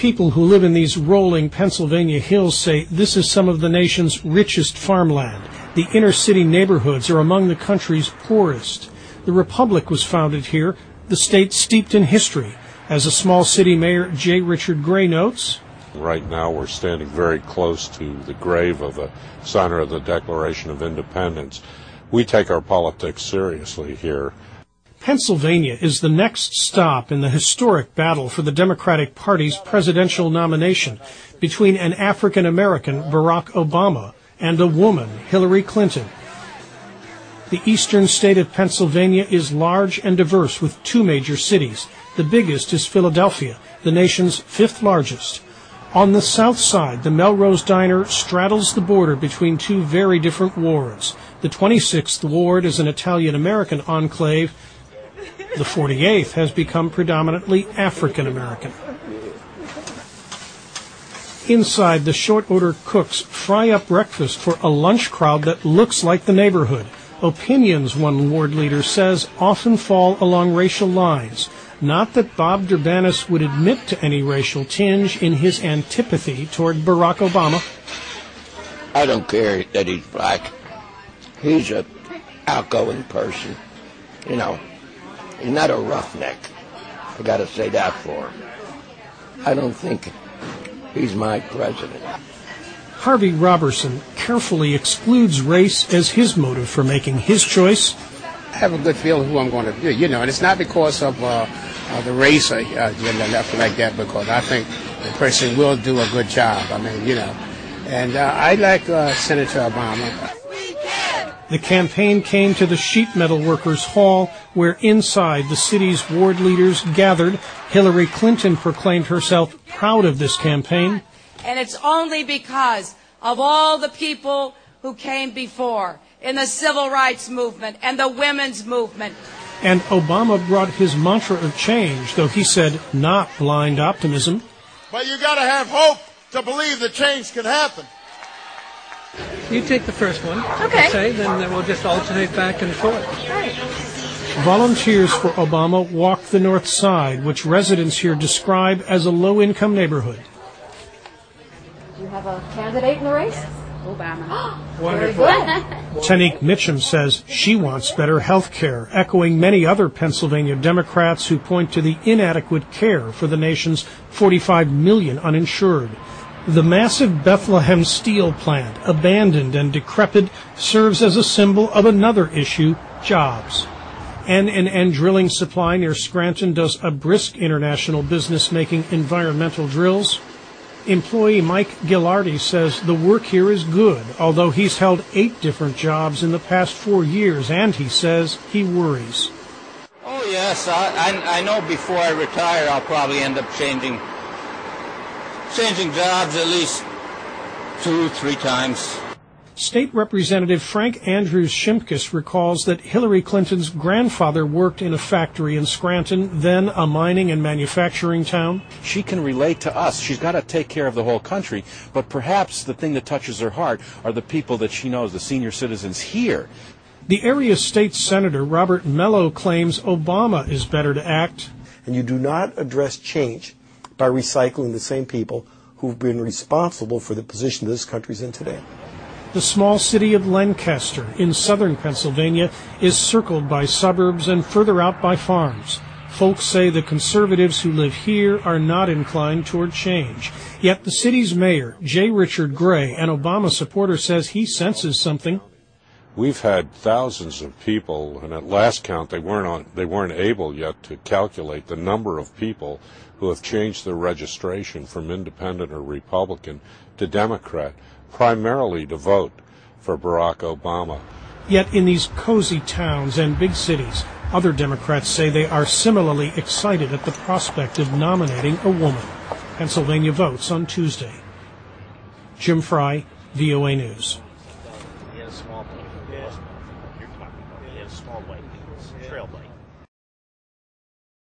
people who live in these rolling Pennsylvania hills say this is some of the nation's richest farmland. The inner city neighborhoods are among the country's poorest. The Republic was founded here, the state steeped in history. As a small city mayor, J. Richard Gray notes, right now we're standing very close to the grave of the signer of the Declaration of Independence. We take our politics seriously here. Pennsylvania is the next stop in the historic battle for the Democratic Party's presidential nomination between an African-American, Barack Obama, and a woman, Hillary Clinton. The eastern state of Pennsylvania is large and diverse with two major cities. The biggest is Philadelphia, the nation's fifth largest. On the south side, the Melrose Diner straddles the border between two very different wards. The 26th Ward is an Italian-American enclave. The 48th has become predominantly African-American. Inside, the short-order cooks fry up breakfast for a lunch crowd that looks like the neighborhood. Opinions, one ward leader says, often fall along racial lines. Not that Bob Durbanis would admit to any racial tinge in his antipathy toward Barack Obama. I don't care that he's black. He's an outgoing person. You know, he's not a roughneck. I got to say that for him. I don't think he's my president. Harvey Robertson carefully excludes race as his motive for making his choice. I have a good feeling who I'm going to be, and it's not because of the race or nothing like that, because I think the person will do a good job. And I like Senator Obama. The campaign came to the Sheet Metal Workers Hall, where inside the city's ward leaders gathered. Hillary Clinton proclaimed herself proud of this campaign. And it's only because of all the people who came before in the civil rights movement and the women's movement. And Obama brought his mantra of change, though he said not blind optimism. But you got to have hope to believe that change can happen. You take the first one. Okay. Then we'll just alternate back and forth. Right. Volunteers for Obama walk the north side, which residents here describe as a low-income neighborhood. Do you have a candidate in the race? Obama. Wonderful. Tanique Mitchum says she wants better health care, echoing many other Pennsylvania Democrats who point to the inadequate care for the nation's 45 million uninsured. The massive Bethlehem steel plant, abandoned and decrepit, serves as a symbol of another issue, jobs. N&N Drilling Supply near Scranton does a brisk international business making environmental drills. Employee Mike Gillardi says the work here is good, although he's held 8 different jobs in the past 4 years, and he says he worries. Oh, yes. I know before I retire I'll probably end up changing jobs at least 2-3 times. State Representative Frank Andrews Shimkus recalls that Hillary Clinton's grandfather worked in a factory in Scranton, then a mining and manufacturing town. She can relate to us. She's got to take care of the whole country, but perhaps the thing that touches her heart are the people that she knows, the senior citizens here. The area's state senator, Robert Mello, claims Obama is better to act. And you do not address change by recycling the same people who've been responsible for the position this country's in today. The small city of Lancaster in southern Pennsylvania is circled by suburbs and further out by farms. Folks say the conservatives who live here are not inclined toward change. Yet the city's mayor, J. Richard Gray, an Obama supporter, says he senses something. We've had thousands of people, and at last count they weren't able yet to calculate the number of people who have changed their registration from independent or Republican to Democrat, primarily to vote for Barack Obama. Yet in these cozy towns and big cities, other Democrats say they are similarly excited at the prospect of nominating a woman. Pennsylvania votes on Tuesday. Jim Fry, VOA News.